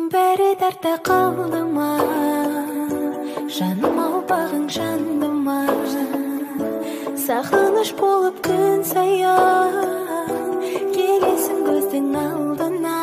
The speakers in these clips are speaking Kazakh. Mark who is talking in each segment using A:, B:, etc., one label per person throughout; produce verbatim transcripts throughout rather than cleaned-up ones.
A: бәрі тарта қалды ма, жаным ау бағың жанды ма, сағыныш болып күн саян келесің көздің алдына.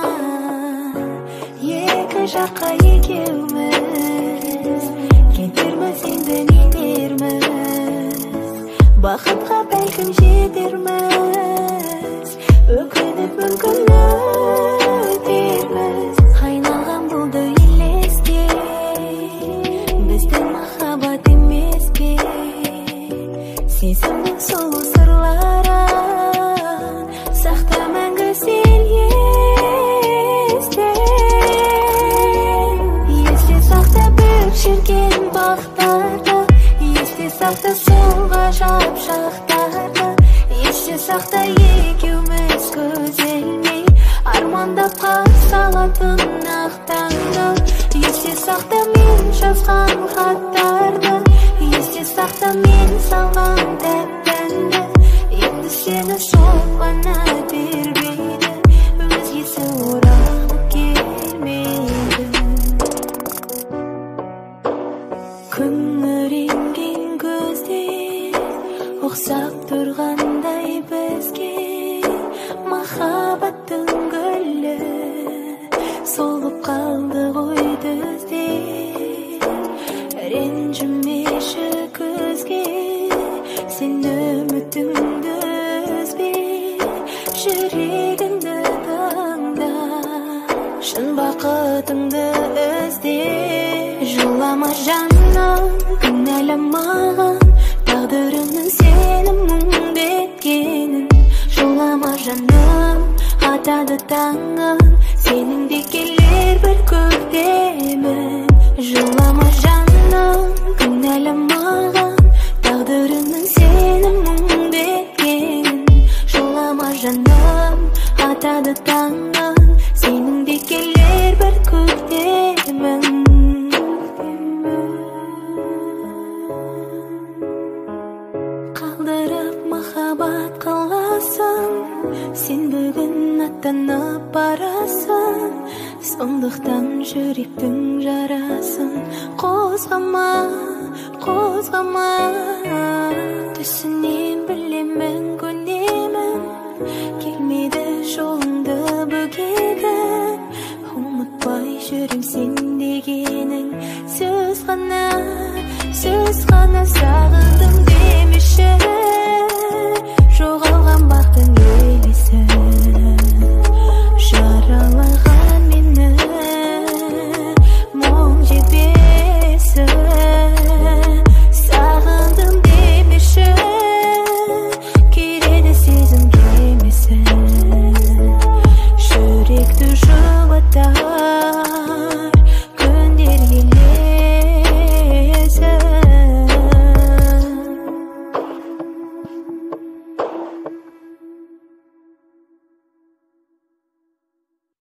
A: Екі жаққа екеуміз кетерміз, енді нетерміз, бақытқа бәлкім жетерміз, өкініп мүмкін өтерміз. Айналған болды елеске біздің махаббат емес пе, сезімнің сұлу сырларын сақта мәңгі сен есте. Есте сақта бір шерген бақтарды, есте сақта сол ғажап шақтарды, есте сақта екеуміз көз ілмей армандап қарсы алатын ақ таңды. Есте сақта мен жазған хаттарды, есте сақта мен салған тәттәнді. Енді сені сол ғана бермейді, өзгесі оралып келмейді. Күңіренген көздер ұқсап тұрғандай бізге, махаббаттың гүлі солып қалды ғой дүзде. Ренжімеші көзге, сен үмітіңді үзбе, жүрегіңді тыңда, шын бақытыңды ізде. Жылама жаным, кінәламаған тағдырымның сені мұң еткенін. Жылама жаным, атады таңым, сенің де келер бір көктемін. Жылама жаным, кінәламаған тағдырымның сені мұң еткенін. Жылама жаным, атады таңым, сенің де келер бір көктемін. Қалдырып махаббат қыласың, сен бүгін аттанып барасың, сондықтан жүректің жарасын қозғама, қозғама. Түсінем, білемін, көнемін, келмеді жолыңды бөгедің. Ұмытпай жүрем сен дегенің сөз ғана, сөз ғана. Сағындым